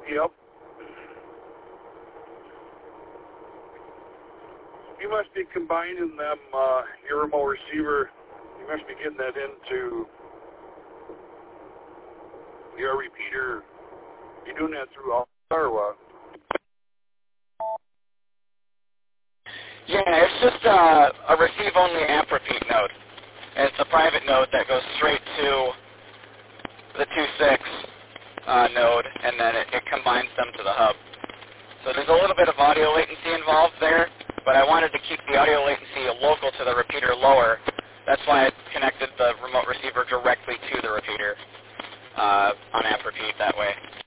Yep. You must be combining them, your remote receiver. You must be getting that into your repeater. You doing that through all or what? Yeah, it's just a receive-only amp repeat node. And it's a private node that goes straight to the 2.6 node, and then it combines them to the hub. So there's a little bit of audio latency involved there, but I wanted to keep the audio latency local to the repeater lower. That's why I connected the remote receiver directly to the repeater on amp repeat that way.